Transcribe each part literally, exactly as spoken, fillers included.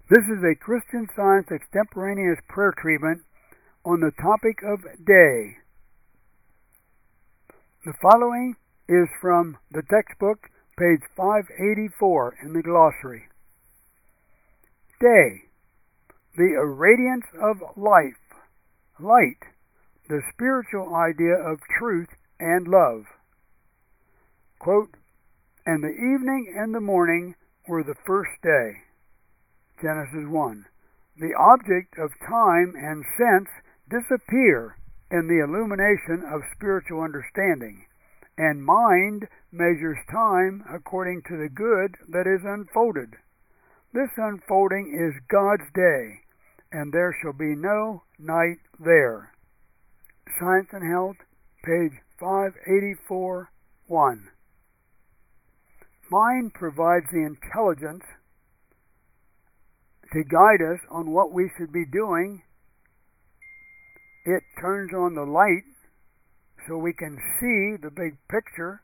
This is a Christian Science extemporaneous prayer treatment on the topic of day. The following is from the textbook, page five eighty-four in the glossary. Day, the irradiance of life, light, the spiritual idea of truth and love. Quote, "And the evening and the morning were the first day." Genesis one. The object of time and sense disappear in the illumination of spiritual understanding, and mind measures time according to the good that is unfolded. This unfolding is God's day, and there shall be no night there. Science and Health, page five eighty-four, one. Mind provides the intelligence to guide us on what we should be doing. It turns on the light so we can see the big picture.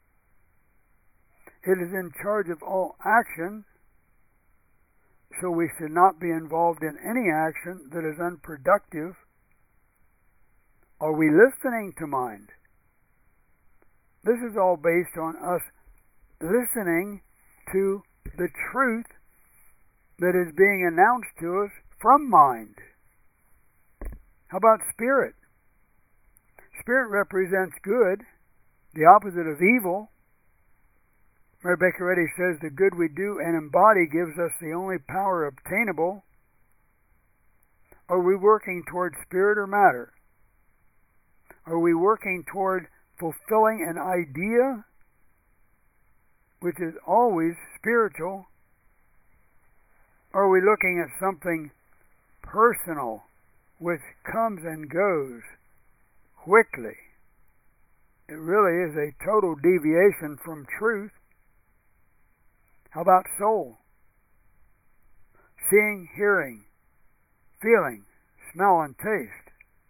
It is in charge of all action, so we should not be involved in any action that is unproductive. Are we listening to mind? This is all based on us listening to the truth that is being announced to us from mind. How about spirit? Spirit represents good, the opposite of evil. Mary Baker Eddy says the good we do and embody gives us the only power obtainable. Are we working toward spirit or matter? Are we working toward fulfilling an idea, which is always spiritual? Or are we looking at something personal, which comes and goes quickly? It really is a total deviation from truth. How about soul? Seeing, hearing, feeling, smell, and taste.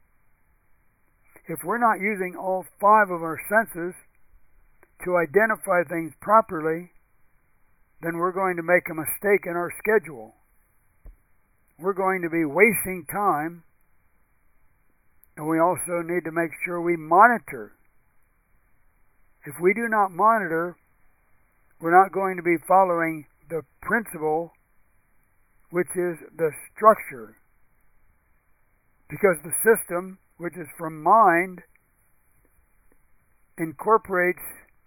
If we're not using all five of our senses to identify things properly, then we're going to make a mistake in our schedule. We're going to be wasting time, and we also need to make sure we monitor. If we do not monitor, we're not going to be following the principle, which is the structure, because the system, which is from mind, incorporates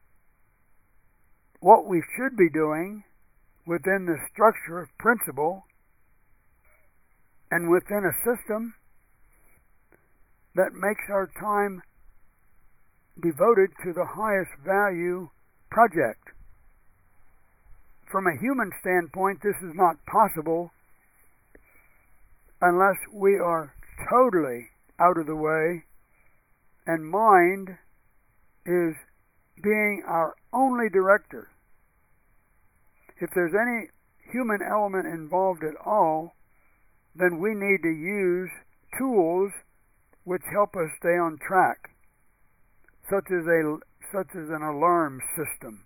what we should be doing within the structure of principle and within a system that makes our time devoted to the highest value project. From a human standpoint, this is not possible unless we are totally out of the way and mind is being our only director. If there's any human element involved at all, then we need to use tools which help us stay on track, such as a such as an alarm system.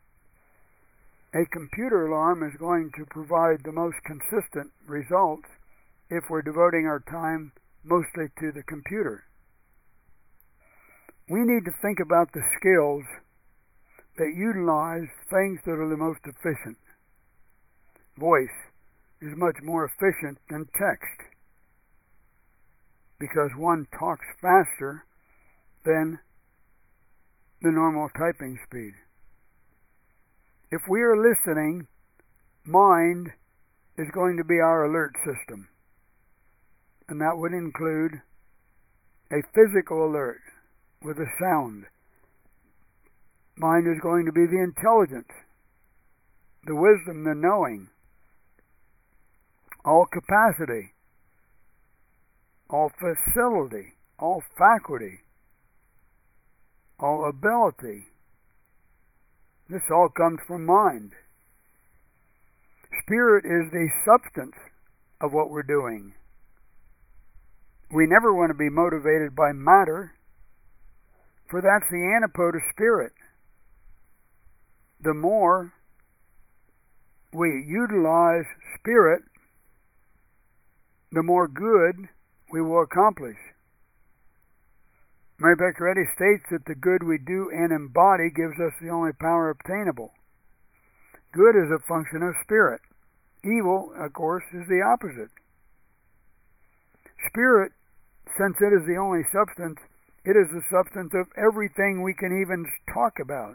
A computer alarm is going to provide the most consistent results if we're devoting our time mostly to the computer. We need to think about the skills that utilize things that are the most efficient. Voice is much more efficient than text because one talks faster than the normal typing speed. If we are listening, mind is going to be our alert system, and that would include a physical alert with a sound. Mind is going to be the intelligence, the wisdom, the knowing, all capacity, all facility, all faculty, all ability. This all comes from mind. Spirit is the substance of what we're doing. We never want to be motivated by matter, for that's the antipode of spirit. The more we utilize spirit the more good we will accomplish. Mary Baker Eddy states that the good we do and embody gives us the only power obtainable. Good is a function of spirit. Evil, of course, is the opposite. Spirit, since it is the only substance, it is the substance of everything we can even talk about,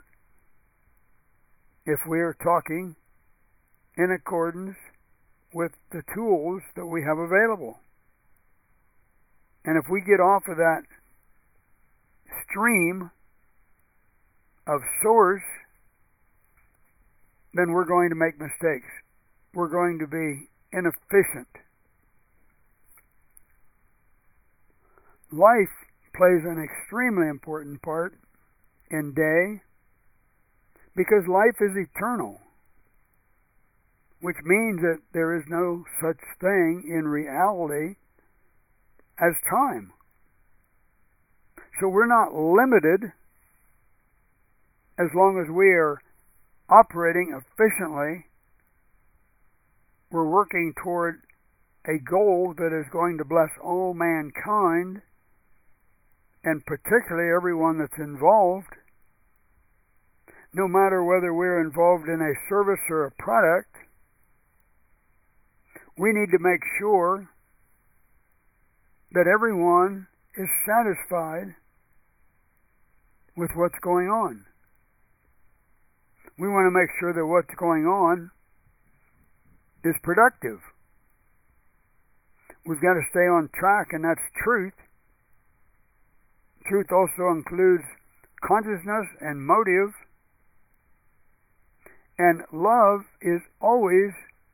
if we are talking in accordance with the tools that we have available. And if we get off of that stream of source, then we're going to make mistakes. We're going to be inefficient. Life plays an extremely important part in day because life is eternal, which means that there is no such thing in reality as time. So we're not limited as long as we are operating efficiently. We're working toward a goal that is going to bless all mankind, and particularly everyone that's involved. No matter whether we're involved in a service or a product, we need to make sure that everyone is satisfied with what's going on. We want to make sure that what's going on is productive. We've got to stay on track, and that's truth. Truth also includes consciousness and motive. And love is always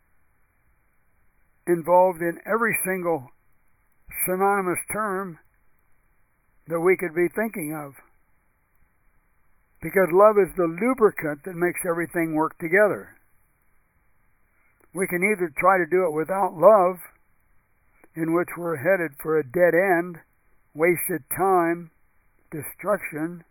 involved in every single synonymous term that we could be thinking of. Because love is the lubricant that makes everything work together. We can either try to do it without love, in which we're headed for a dead end, wasted time, destruction,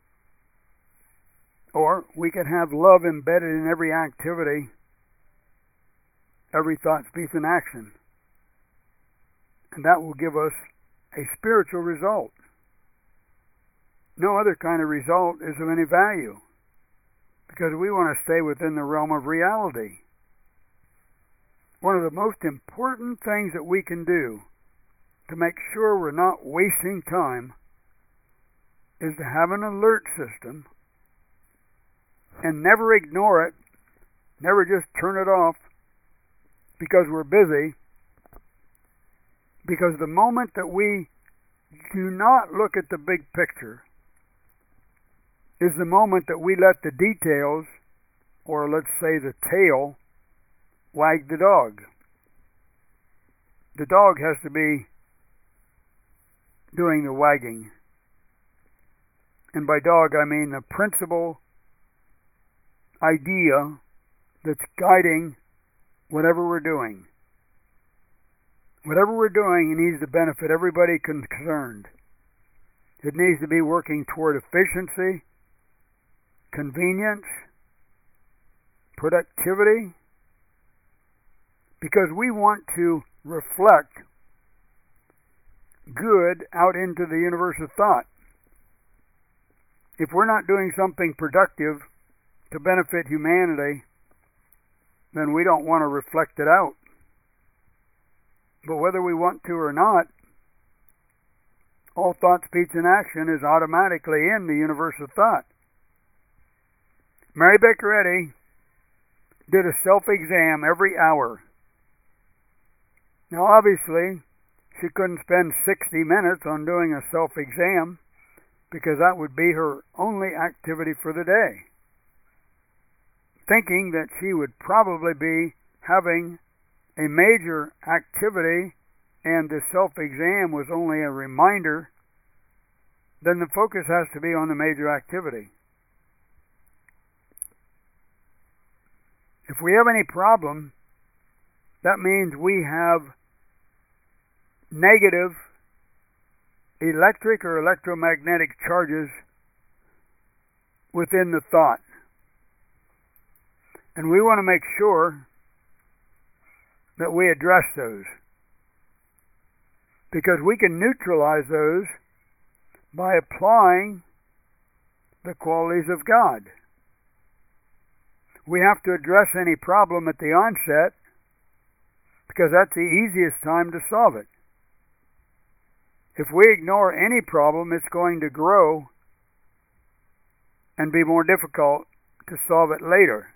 or we can have love embedded in every activity, every thought, speech, and action. And that will give us a spiritual result. No other kind of result is of any value, because we want to stay within the realm of reality. One of the most important things that we can do to make sure we're not wasting time is to have an alert system and never ignore it, never just turn it off because we're busy. Because the moment that we do not look at the big picture is the moment that we let the details, or let's say the tail, wag the dog. The dog has to be doing the wagging. And by dog, I mean the principal idea that's guiding whatever we're doing. Whatever we're doing, it needs to benefit everybody concerned. It needs to be working toward efficiency, convenience, productivity, because we want to reflect good out into the universe of thought. If we're not doing something productive to benefit humanity, then we don't want to reflect it out. But whether we want to or not, all thought, speech, and action is automatically in the universe of thought. Mary Baker Eddy did a self-exam every hour. Now, obviously, she couldn't spend sixty minutes on doing a self-exam because that would be her only activity for the day, thinking that she would probably be having a major activity and the self-exam was only a reminder. Then the focus has to be on the major activity. If we have any problem, that means we have negative electric or electromagnetic charges within the thought. And we want to make sure that we address those. because we can neutralize those by applying the qualities of God. We have to address any problem at the onset because that's the easiest time to solve it. If we ignore any problem, it's going to grow and be more difficult to solve it later.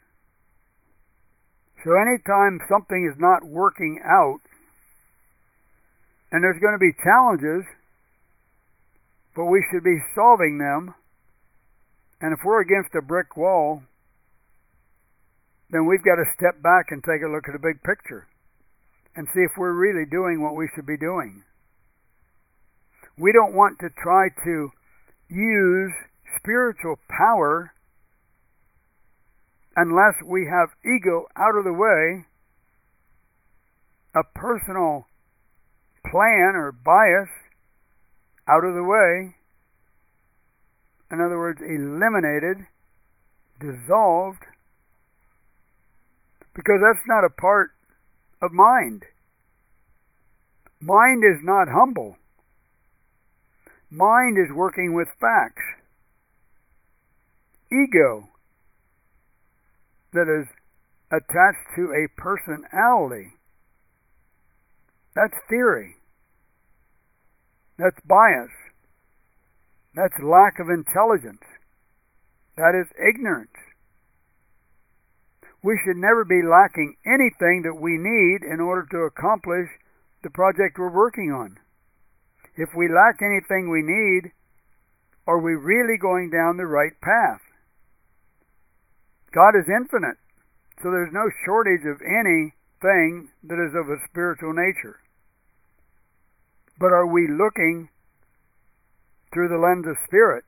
So anytime something is not working out, and there's going to be challenges, but we should be solving them, and if we're against a brick wall, then we've got to step back and take a look at the big picture and see if we're really doing what we should be doing. We don't want to try to use spiritual power unless we have ego out of the way, a personal plan or bias out of the way. In other words, eliminated, dissolved, because that's not a part of mind. Mind is not humble. Mind is working with facts. Ego that is attached to a personality, that's theory. That's bias. That's lack of intelligence. That is ignorance. We should never be lacking anything that we need in order to accomplish the project we're working on. If we lack anything we need, are we really going down the right path? God is infinite, so there's no shortage of anything that is of a spiritual nature. But are we looking through the lens of spirit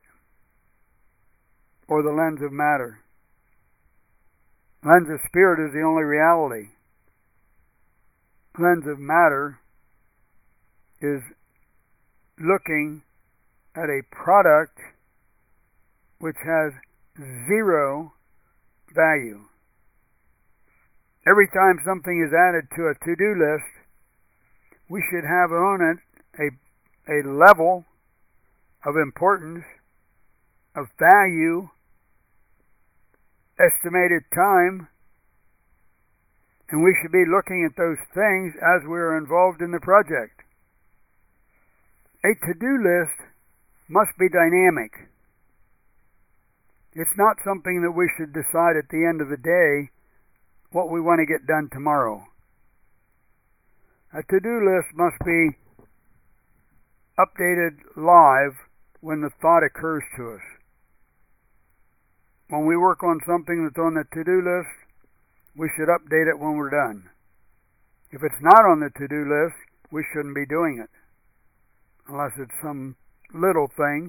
or the lens of matter? Lens of spirit is the only reality. Lens of matter is looking at a product which has zero value. Every time something is added to a to-do list, we should have on it a, a level of importance, of value, estimated time, and we should be looking at those things as we are involved in the project. A to-do list must be dynamic. It's not something that we should decide at the end of the day what we want to get done tomorrow. A to-do list must be updated live when the thought occurs to us. When we work on something that's on the to-do list, we should update it when we're done. If it's not on the to-do list, we shouldn't be doing it, unless it's some little thing.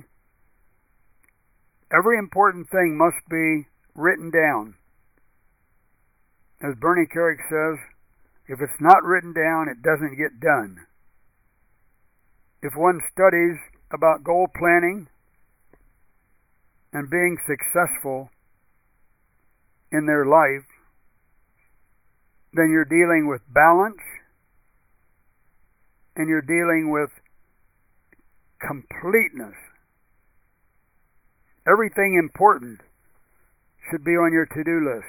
Every important thing must be written down. As Bernie Carrick says, if it's not written down, it doesn't get done. If one studies about goal planning and being successful in their life, then you're dealing with balance and you're dealing with completeness. Everything important should be on your to-do list.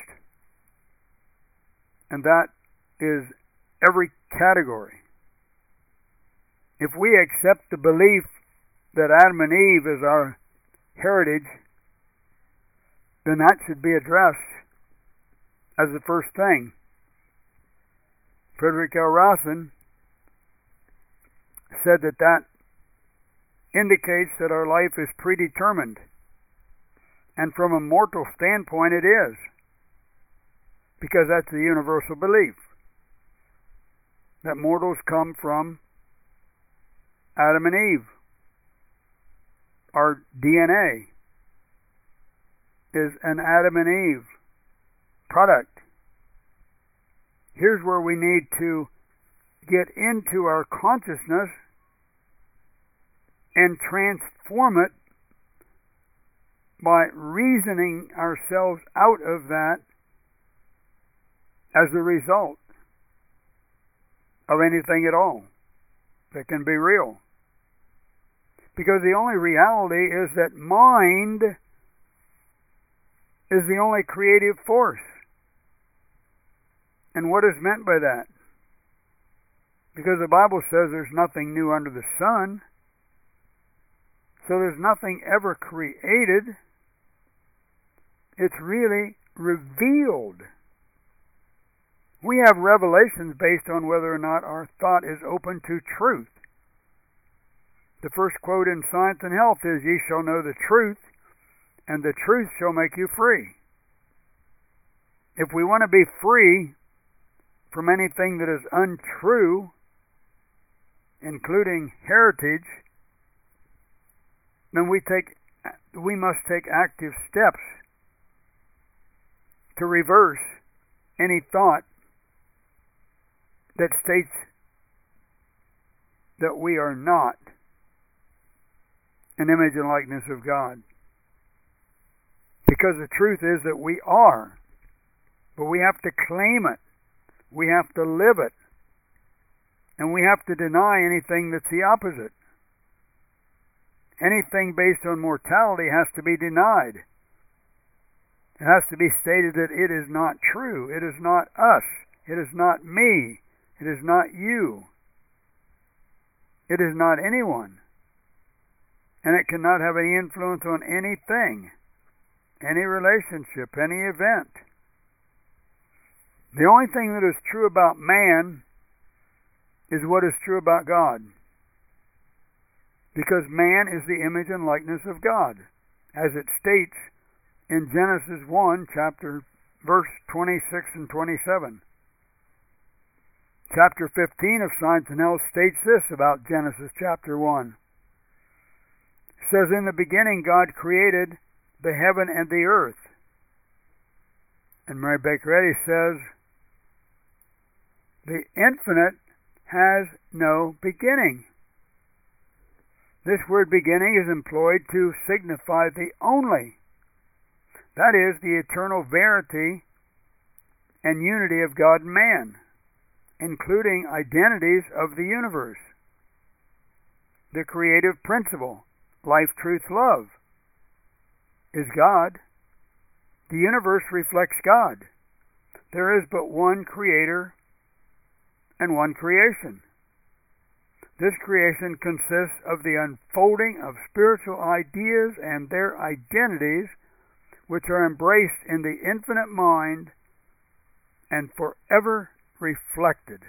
And that is every category. If we accept the belief that Adam and Eve is our heritage, then that should be addressed as the first thing. Frederick L. Rawson said that that indicates that our life is predetermined. And from a mortal standpoint, it is. Because that's the universal belief. That mortals come from Adam and Eve. Our D N A is an Adam and Eve product. Here's where we need to get into our consciousness and transform it by reasoning ourselves out of that as a result of anything at all. that can be real. Because the only reality is that mind is the only creative force. And what is meant by that? Because the Bible says there's nothing new under the sun. So there's nothing ever created. It's really revealed. We have revelations based on whether or not our thought is open to truth. The first quote in Science and Health is, "Ye shall know the truth, and the truth shall make you free." If we want to be free from anything that is untrue, including heritage, then we take we must take active steps to reverse any thought that states that we are not an image and likeness of God. Because the truth is that we are. But we have to claim it. We have to live it. And we have to deny anything that's the opposite. Anything based on mortality has to be denied. It has to be stated that it is not true. It is not us. It is not me. It is not you. It is not anyone. And it cannot have any influence on anything, any relationship, any event. The only thing that is true about man is what is true about God. Because man is the image and likeness of God, as it states in Genesis one, chapter, verse twenty-six and twenty-seven. Chapter fifteen of Science and Health states this about Genesis chapter one. It says, "In the beginning God created the heaven and the earth." And Mary Baker Eddy says, "The infinite has no beginning." This word beginning is employed to signify the only. That is, the eternal verity and unity of God and man, including identities of the universe. The creative principle, life, truth, love, is God. The universe reflects God. There is but one creator and one creation. This creation consists of the unfolding of spiritual ideas and their identities, which are embraced in the infinite mind and forever reflected.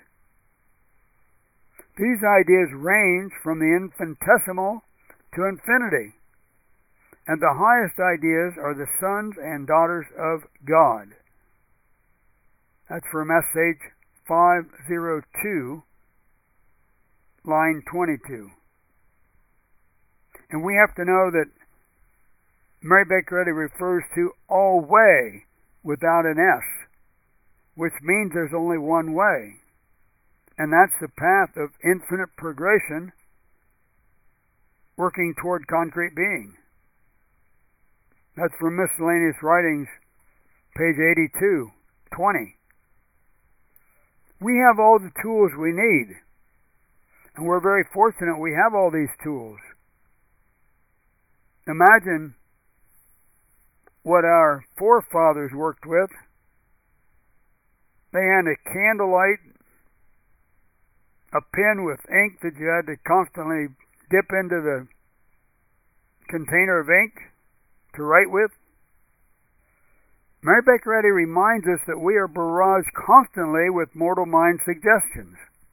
These ideas range from the infinitesimal to infinity, and the highest ideas are the sons and daughters of God. That's from S H five oh two, line twenty-two. And we have to know that Mary Baker Eddy refers to all way without an S, which means there's only one way. And that's the path of infinite progression working toward concrete being. That's from Miscellaneous Writings, page eighty-two, twenty. We have all the tools we need. And we're very fortunate we have all these tools. Imagine what our forefathers worked with. They had a candlelight, a pen with ink that you had to constantly dip into the container of ink to write with. Mary Baker Eddy reminds us that we are barraged constantly with mortal mind suggestions.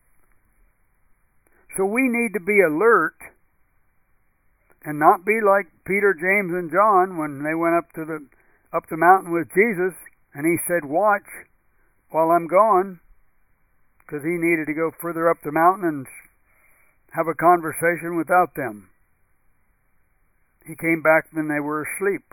So we need to be alert and not be like Peter, James, and John when they went up to the up the mountain with Jesus, and he said, "Watch while I'm gone," because he needed to go further up the mountain and have a conversation without them. He came back when they were asleep.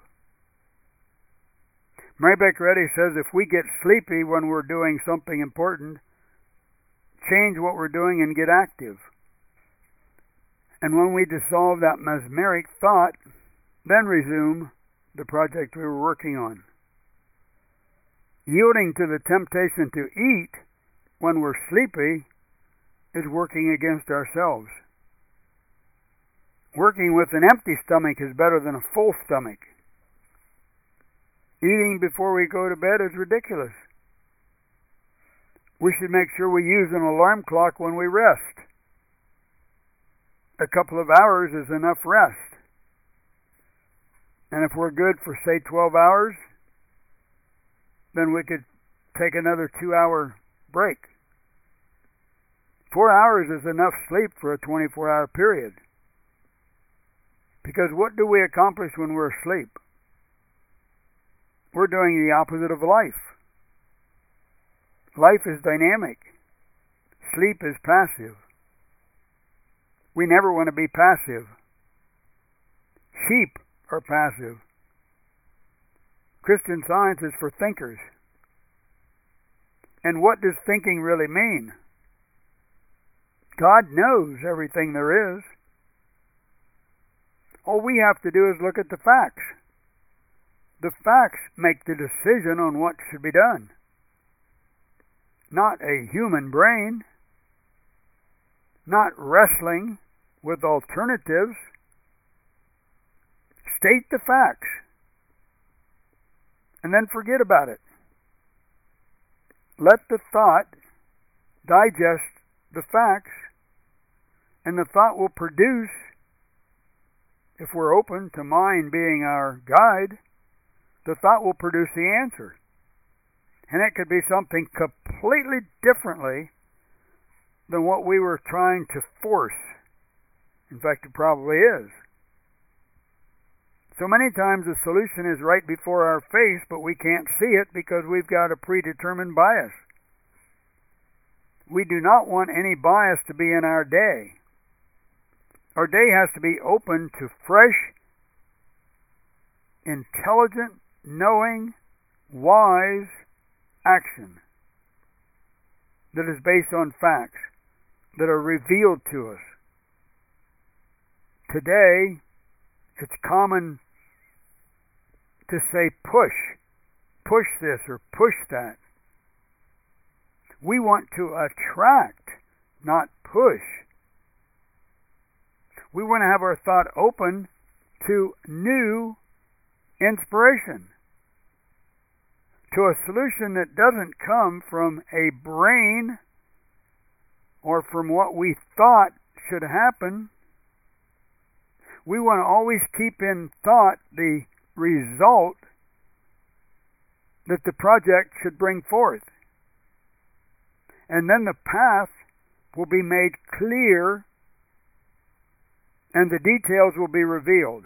Mary Baker Eddy says if we get sleepy when we're doing something important, change what we're doing and get active. And when we dissolve that mesmeric thought, then resume the project we were working on. Yielding to the temptation to eat when we're sleepy is working against ourselves. Working with an empty stomach is better than a full stomach. Eating before we go to bed is ridiculous. We should make sure we use an alarm clock when we rest. A couple of hours is enough rest. And if we're good for, say, twelve hours, then we could take another two-hour break. Four hours is enough sleep for a twenty-four hour period. Because what do we accomplish when we're asleep? We're doing the opposite of life. Life is dynamic. Sleep is passive. We never want to be passive. Sheep are passive. Christian Science is for thinkers. And what does thinking really mean? God knows everything there is. All we have to do is look at the facts. The facts make the decision on what should be done. Not a human brain. Not wrestling with alternatives. State the facts. And then forget about it. Let the thought digest the facts, and the thought will produce, if we're open to mind being our guide, the thought will produce the answer. And it could be something completely differently than what we were trying to force. In fact, it probably is. So many times the solution is right before our face, but we can't see it because we've got a predetermined bias. We do not want any bias to be in our day. Our day has to be open to fresh, intelligent, knowing, wise action that is based on facts that are revealed to us. Today, it's common to say push, push this or push that. We want to attract, not push. We want to have our thought open to new inspiration, to a solution that doesn't come from a brain or from what we thought should happen. We want to always keep in thought the result that the project should bring forth. And then the path will be made clear and the details will be revealed.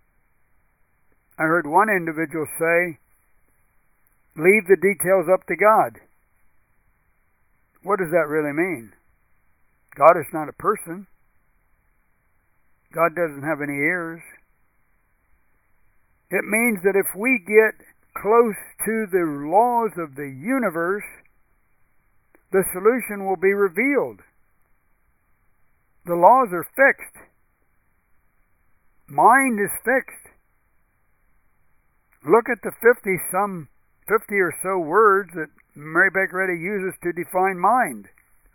I heard one individual say, leave the details up to God. What does that really mean? God is not a person. God doesn't have any ears. It means that if we get close to the laws of the universe, the solution will be revealed. The laws are fixed. Mind is fixed. Look at the fifty some fifty or so words that Mary Baker Eddy uses to define mind.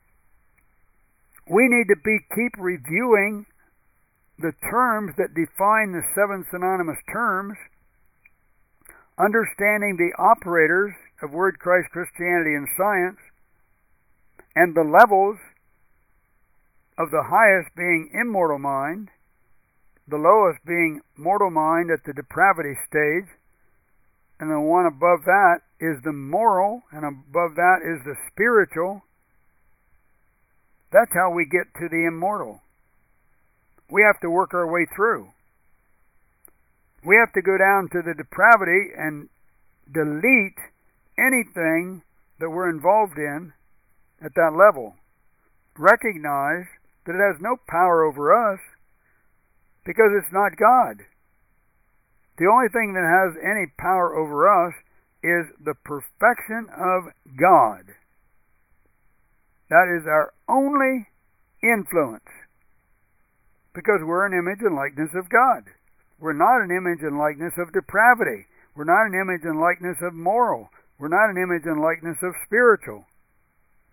We need to be keep reviewing the terms that define the seven synonymous terms, understanding the operators of Word, Christ, Christianity, and science, and the levels of the highest being immortal mind, the lowest being mortal mind at the depravity stage, and the one above that is the moral, and above that is the spiritual. That's how we get to the immortal. We have to work our way through. We have to go down to the depravity and delete anything that we're involved in at that level. Recognize that it has no power over us because it's not God. The only thing that has any power over us is the perfection of God. That is our only influence, because we're an image and likeness of God. We're not an image and likeness of depravity. We're not an image and likeness of moral. We're not an image and likeness of spiritual.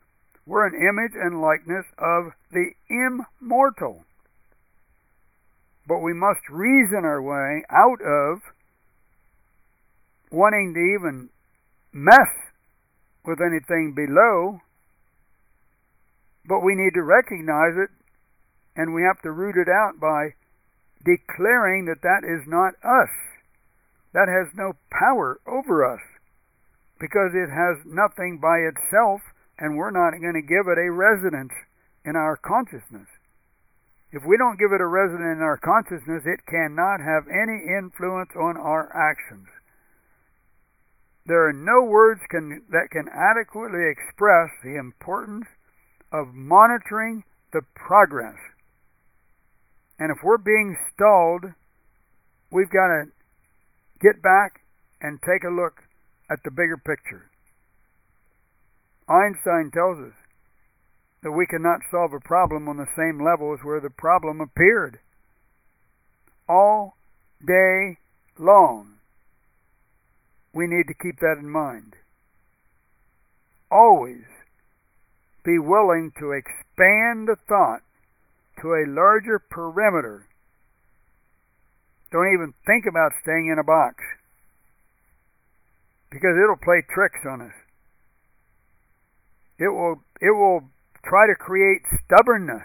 We're an image and likeness of the immortal. But we must reason our way out of wanting to even mess with anything below, but we need to recognize it, and we have to root it out by declaring that that is not us. That has no power over us, because it has nothing by itself, and we're not going to give it a residence in our consciousness. If we don't give it a residence in our consciousness, it cannot have any influence on our actions. There are no words can, that can adequately express the importance of monitoring the progress. And if we're being stalled, we've got to get back and take a look at the bigger picture. Einstein tells us that we cannot solve a problem on the same level as where the problem appeared. All day long, we need to keep that in mind. Always be willing to expand the thought to a larger perimeter. Don't even think about staying in a box, because it'll play tricks on us. It will, it will try to create stubbornness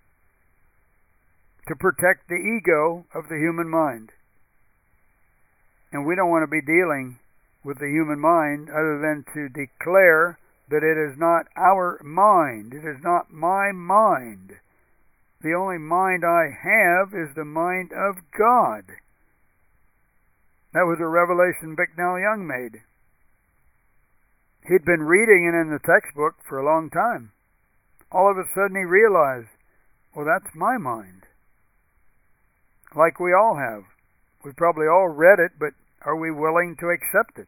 to protect the ego of the human mind. And we don't want to be dealing with the human mind other than to declare that it is not our mind. It is not my mind. The only mind I have is the mind of God. That was a revelation Bicknell Young made. He'd been reading it in the textbook for a long time. All of a sudden he realized, well, that's my mind. Like we all have. We've probably all read it, but are we willing to accept it?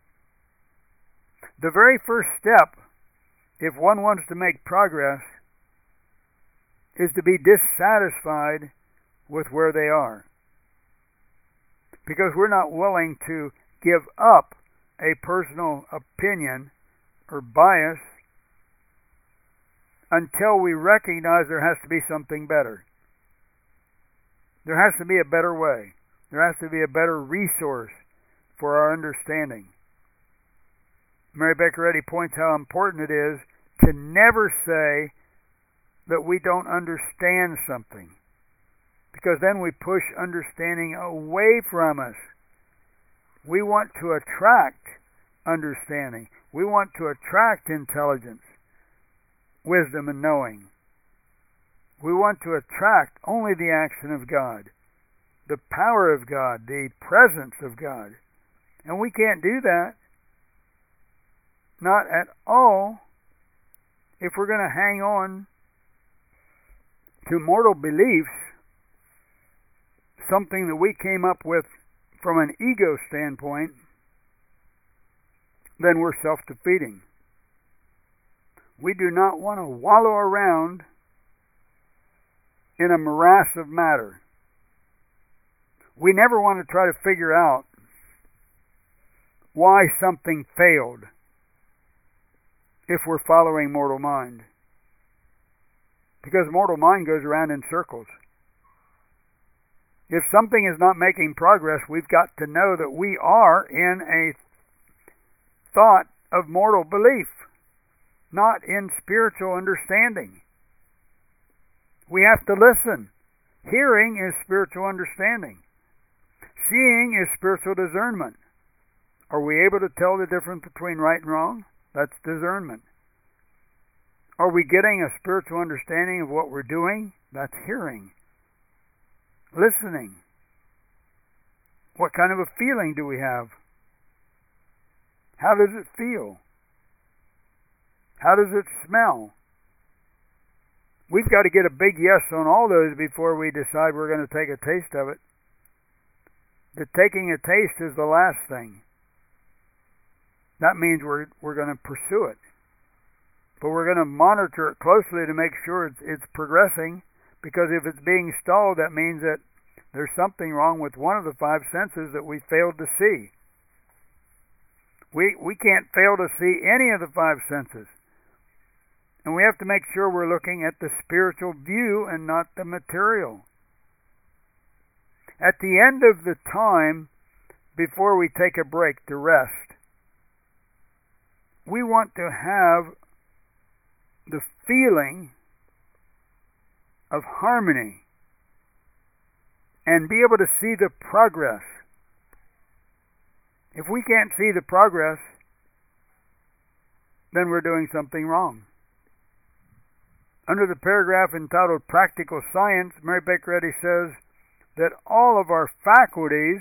The very first step, if one wants to make progress, is to be dissatisfied with where they are. Because we're not willing to give up a personal opinion or bias until we recognize there has to be something better. There has to be a better way. There has to be a better resource for our understanding. Mary Baker Eddy points how important it is to never say that we don't understand something, because then we push understanding away from us. We want to attract understanding. We want to attract intelligence, wisdom, and knowing. We want to attract only the action of God, the power of God, the presence of God. And we can't do that, not at all, if we're going to hang on to mortal beliefs, something that we came up with from an ego standpoint. Then we're self-defeating. We do not want to wallow around in a morass of matter. We never want to try to figure out why something failed if we're following mortal mind. Because mortal mind goes around in circles. If something is not making progress, we've got to know that we are in a thought of mortal belief, not in spiritual understanding. We have to listen. Hearing is spiritual understanding. Seeing is spiritual discernment. Are we able to tell the difference between right and wrong? That's discernment. Are we getting a spiritual understanding of what we're doing? That's hearing. Listening. What kind of a feeling do we have? How does it feel? How does it smell? We've got to get a big yes on all those before we decide we're going to take a taste of it. The taking a taste is the last thing. That means we're we're going to pursue it. But we're going to monitor it closely to make sure it's, it's progressing, because if it's being stalled, that means that there's something wrong with one of the five senses that we failed to see. We we can't fail to see any of the five senses. And we have to make sure we're looking at the spiritual view and not the material. At the end of the time, before we take a break to rest, we want to have the feeling of harmony and be able to see the progress. If we can't see the progress, then we're doing something wrong. Under the paragraph entitled Practical Science, Mary Baker Eddy says that all of our faculties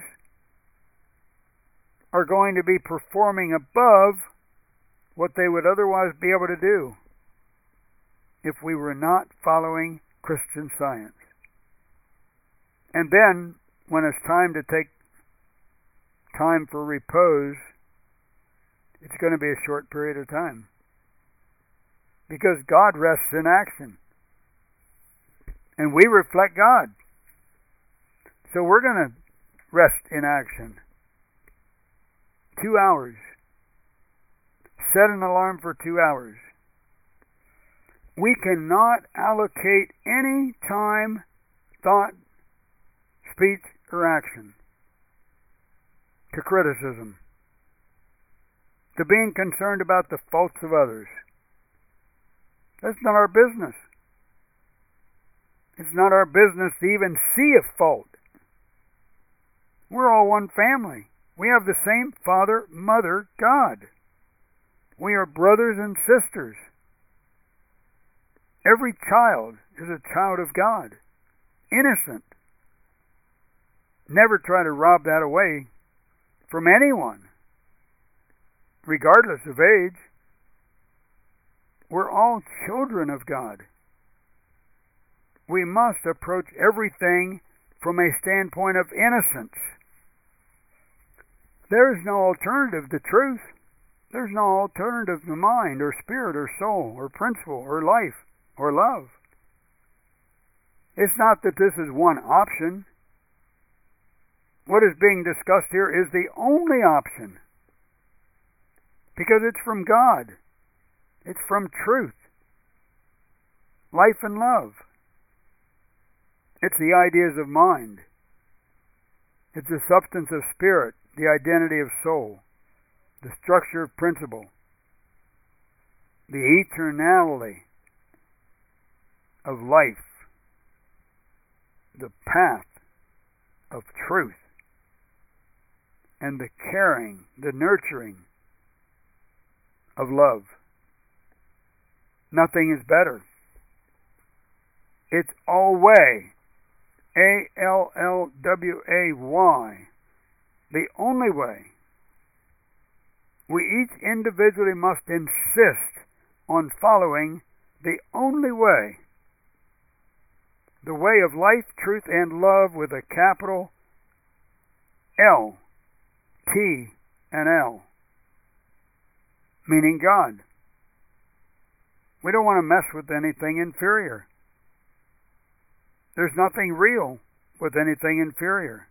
are going to be performing above what they would otherwise be able to do if we were not following Christian Science. And then, when it's time to take time for repose, it's going to be a short period of time. Because God rests in action. And we reflect God. So we're going to rest in action. Two hours. Set an alarm for two hours. We cannot allocate any time, thought, speech, or action to criticism, to being concerned about the faults of others. That's not our business. It's not our business to even see a fault. We're all one family. We have the same Father, Mother, God. We are brothers and sisters. Every child is a child of God, innocent. Never try to rob that away from anyone, regardless of age. We're all children of God. We must approach everything from a standpoint of innocence. There is no alternative to truth. There's no alternative to mind or spirit or soul or principle or life or love. It's not that this is one option. What is being discussed here is the only option, because it's from God. It's from truth, life and love. It's the ideas of mind. It's the substance of spirit, the identity of soul, the structure of principle, the eternality of life, the path of truth, and the caring, the nurturing of love. Nothing is better. It's alway, A L L W A Y, the only way. We each individually must insist on following the only way, the way of life, truth, and love with a capital L, T, and L, meaning God. We don't want to mess with anything inferior. There's nothing real with anything inferior.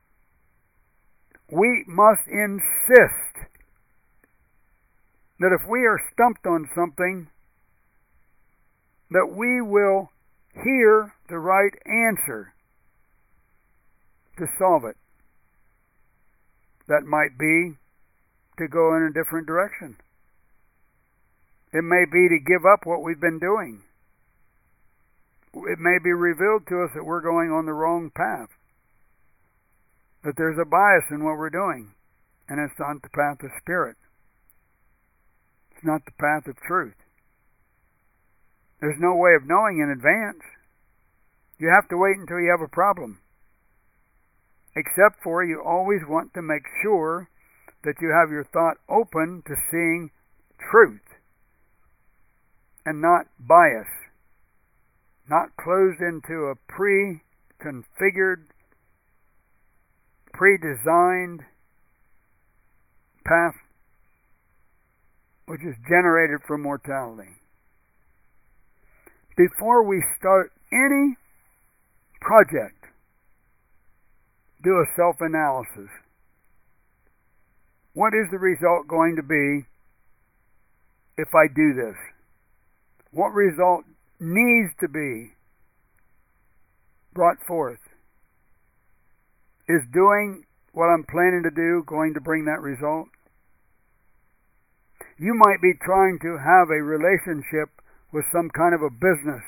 We must insist that if we are stumped on something, that we will hear the right answer to solve it. That might be to go in a different direction. It may be to give up what we've been doing. It may be revealed to us that we're going on the wrong path, that there's a bias in what we're doing, and it's not the path of spirit. It's not the path of truth. There's no way of knowing in advance. You have to wait until you have a problem. Except for you always want to make sure that you have your thought open to seeing truth and not bias, not closed into a pre-configured, pre-designed path which is generated from mortality. Before we start any project, do a self-analysis. What is the result going to be if I do this? what result needs to be brought forth? Is doing what I'm planning to do going to bring that result? You might be trying to have a relationship with some kind of a business,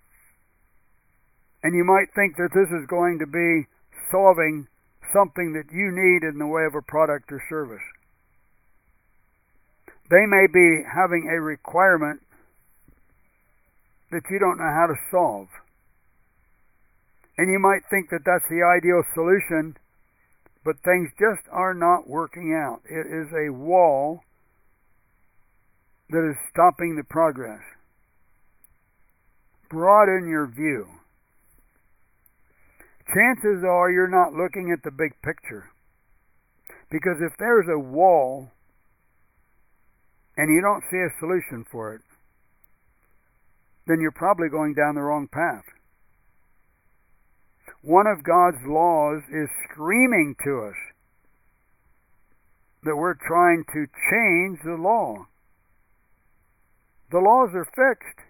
and you might think that this is going to be solving something that you need in the way of a product or service. They may be having a requirement that you don't know how to solve. And you might think that that's the ideal solution, but things just are not working out. It is a wall that is stopping the progress. Broaden your view. Chances are you're not looking at the big picture. Because if there's a wall and you don't see a solution for it, then you're probably going down the wrong path. One of God's laws is screaming to us that we're trying to change the law. The laws are fixed.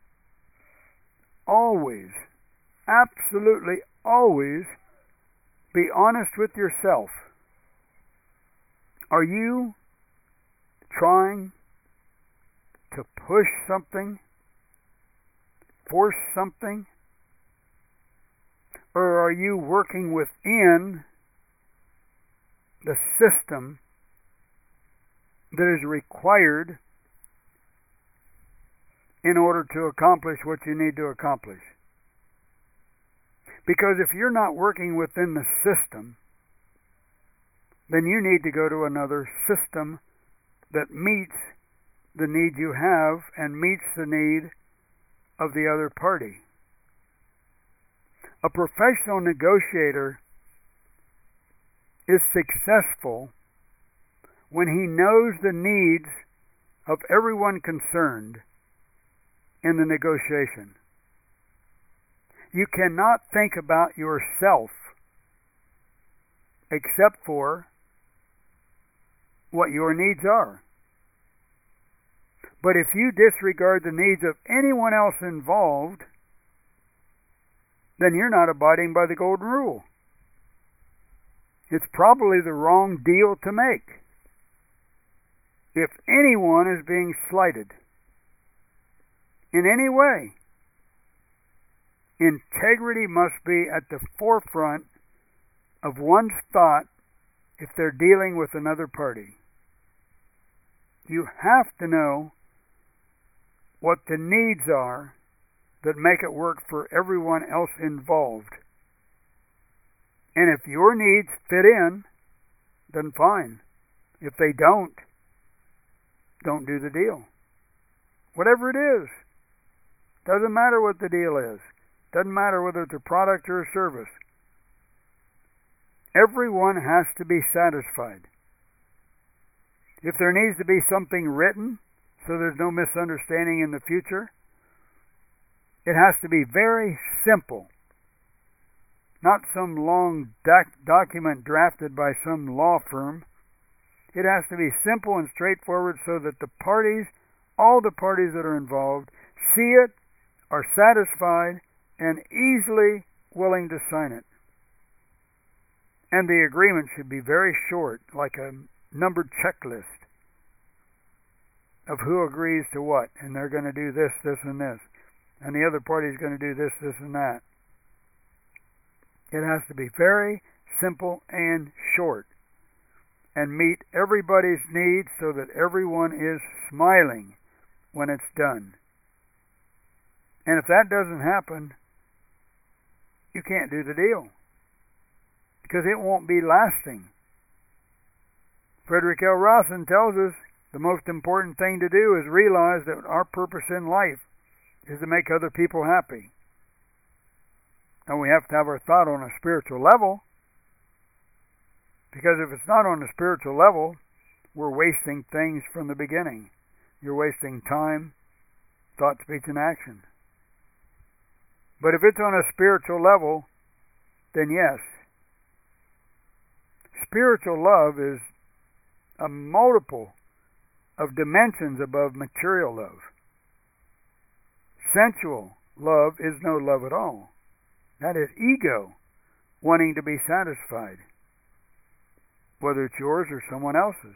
Always, absolutely always, be honest with yourself. Are you trying to push something, force something? Or are you working within the system that is required in order to accomplish what you need to accomplish? Because if you're not working within the system, then you need to go to another system that meets the need you have and meets the need of the other party. A professional negotiator is successful when he knows the needs of everyone concerned in the negotiation. You cannot think about yourself except for what your needs are. But if you disregard the needs of anyone else involved, then you're not abiding by the golden rule. It's probably the wrong deal to make. If anyone is being slighted in any way, integrity must be at the forefront of one's thought if they're dealing with another party. You have to know what the needs are that make it work for everyone else involved. And if your needs fit in, then fine. If they don't, don't do the deal. Whatever it is. Doesn't matter what the deal is. Doesn't matter whether it's a product or a service. Everyone has to be satisfied. If there needs to be something written so there's no misunderstanding in the future, it has to be very simple. Not some long doc- document drafted by some law firm. It has to be simple and straightforward so that the parties, all the parties that are involved, see it, are satisfied, and easily willing to sign it. And the agreement should be very short, like a numbered checklist of who agrees to what, and they're going to do this, this, and this, and the other party is going to do this, this, and that. It has to be very simple and short, and meet everybody's needs so that everyone is smiling when it's done. And if that doesn't happen, you can't do the deal, because it won't be lasting. Frederick L. Rawson tells us the most important thing to do is realize that our purpose in life is to make other people happy. Now we have to have our thought on a spiritual level, because if it's not on a spiritual level, we're wasting things from the beginning. You're wasting time, thought, speech, and action. But if it's on a spiritual level, then yes. Spiritual love is a multiple of dimensions above material love. Sensual love is no love at all. That is ego wanting to be satisfied, whether it's yours or someone else's.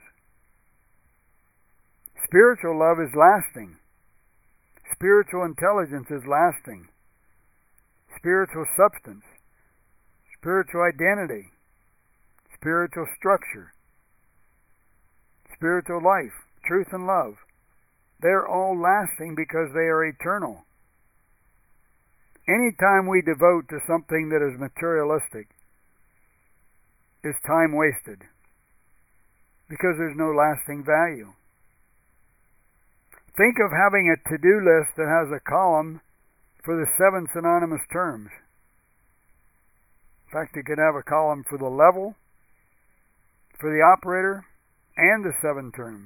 Spiritual love is lasting. Spiritual intelligence is lasting. Spiritual substance, spiritual identity, spiritual structure, spiritual life, truth and love. They're all lasting because they are eternal. Any time we devote to something that is materialistic is time wasted because there's no lasting value. Think of having a to-do list that has a column for the seven synonymous terms. In fact, you could have a column for the level, for the operator, and the seven terms.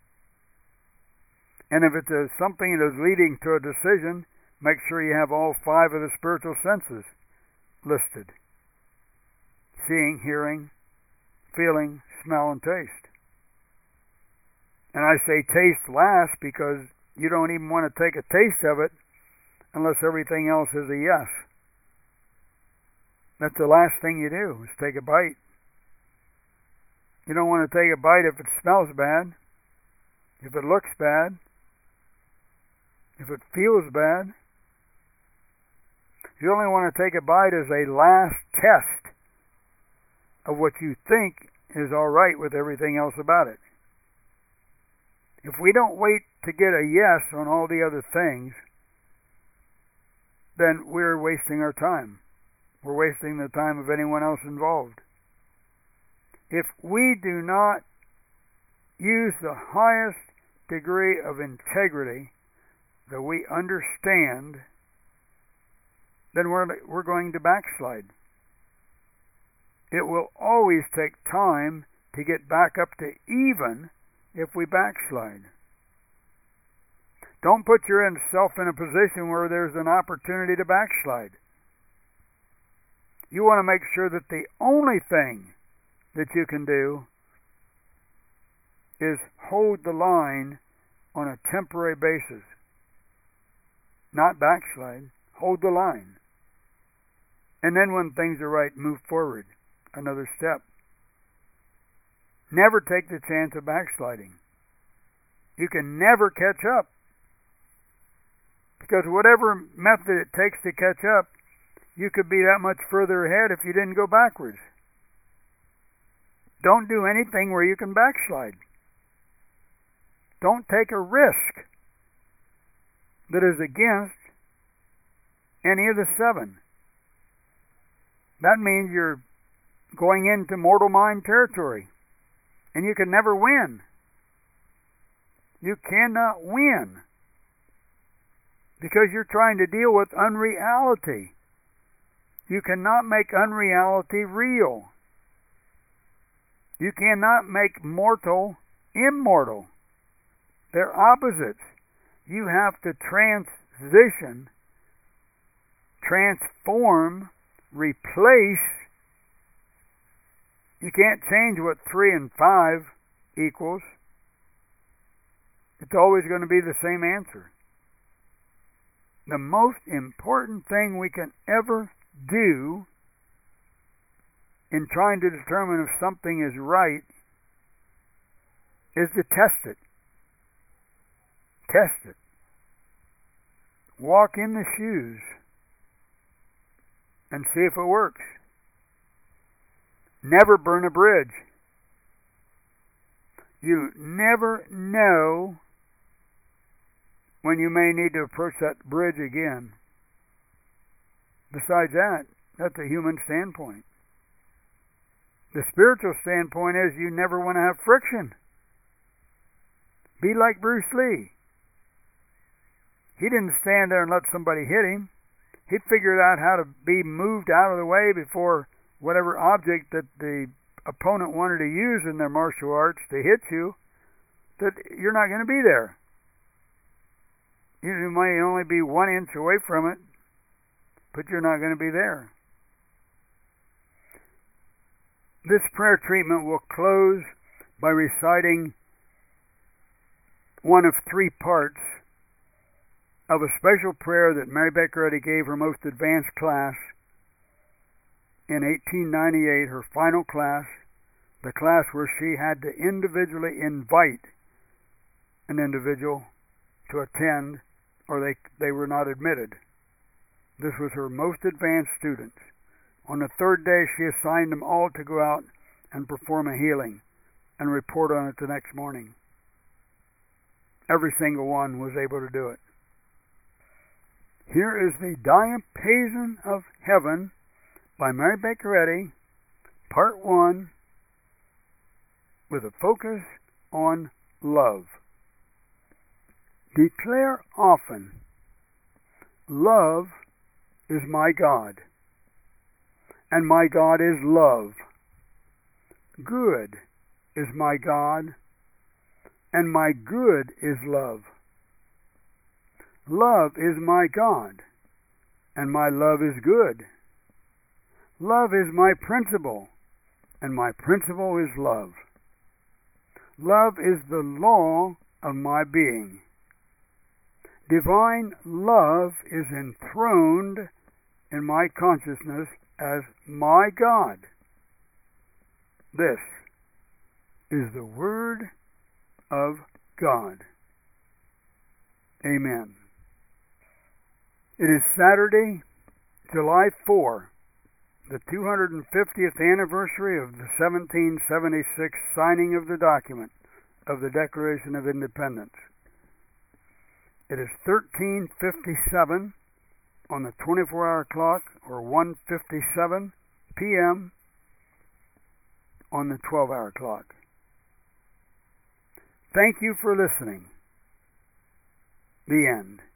And if it's a, something that is leading to a decision, make sure you have all five of the spiritual senses listed. Seeing, hearing, feeling, smell, and taste. And I say taste last because you don't even want to take a taste of it unless everything else is a yes. That's the last thing you do, is take a bite. You don't want to take a bite if it smells bad, if it looks bad, if it feels bad. You only want to take a bite as a last test of what you think is all right with everything else about it. If we don't wait to get a yes on all the other things, then we're wasting our time. We're wasting the time of anyone else involved. If we do not use the highest degree of integrity that we understand, then we're, we're going to backslide. It will always take time to get back up to even if we backslide. Don't put yourself in a position where there's an opportunity to backslide. You want to make sure that the only thing that you can do is hold the line on a temporary basis. Not backslide. Hold the line. And then when things are right, move forward another step. Never take the chance of backsliding. You can never catch up. Because whatever method it takes to catch up, you could be that much further ahead if you didn't go backwards. Don't do anything where you can backslide. Don't take a risk that is against any of the seven. That means you're going into mortal mind territory, and you can never win. You cannot win because you're trying to deal with unreality. You cannot make unreality real. You cannot make mortal immortal. They're opposites. You have to transition, transform, replace. You can't change what three and five equals. It's always going to be the same answer. The most important thing we can ever do in trying to determine if something is right is to test it. Test it. Walk in the shoes and see if it works. Never burn a bridge. You never know when you may need to approach that bridge again. Besides that, that's a human standpoint. The spiritual standpoint is you never want to have friction. Be like Bruce Lee. He didn't stand there and let somebody hit him. He figured out how to be moved out of the way before whatever object that the opponent wanted to use in their martial arts to hit you, that you're not going to be there. You might only be one inch away from it, but you're not going to be there. This prayer treatment will close by reciting one of three parts of a special prayer that Mary Baker Eddy gave her most advanced class in eighteen ninety-eight, her final class, the class where she had to individually invite an individual to attend or they, they were not admitted. This was her most advanced students. On the third day, she assigned them all to go out and perform a healing and report on it the next morning. Every single one was able to do it. Here is the Diapason of Heaven by Mary Baker Eddy, Part one, with a focus on love. Declare often, love is my God, and my God is love. Good is my God, and my good is love. Love is my God, and my love is good. Love is my principle, and my principle is love. Love is the law of my being. Divine love is enthroned in my consciousness as my God. This is the Word of God. Amen. It is Saturday, July fourth, the two hundred fiftieth anniversary of the seventeen seventy-six signing of the document of the Declaration of Independence. It is thirteen fifty-seven on the twenty-four hour clock, or one fifty-seven p.m. on the twelve hour clock. Thank you for listening. The end.